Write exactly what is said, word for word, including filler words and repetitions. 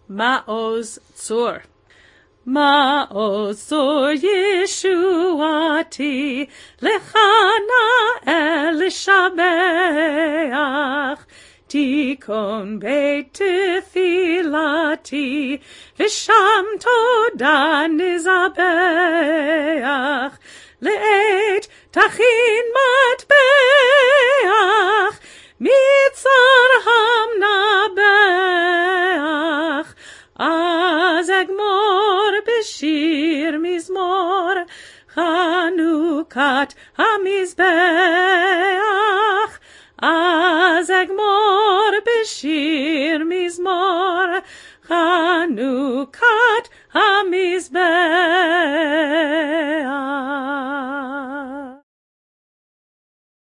Ma'oz Tzur. Ma'oz Tzur Yeshuati, Lechana Elishabeach, Tikon Beit Tefilati, V'sham Toda Nizabeach, Le'et Tachin Matbeach, Mitzar Hamnabeach, Az Egmor B'shir Mizmor, Chanukat HaMizbeach, Az Egmor B'shir Mizmor, Chanukat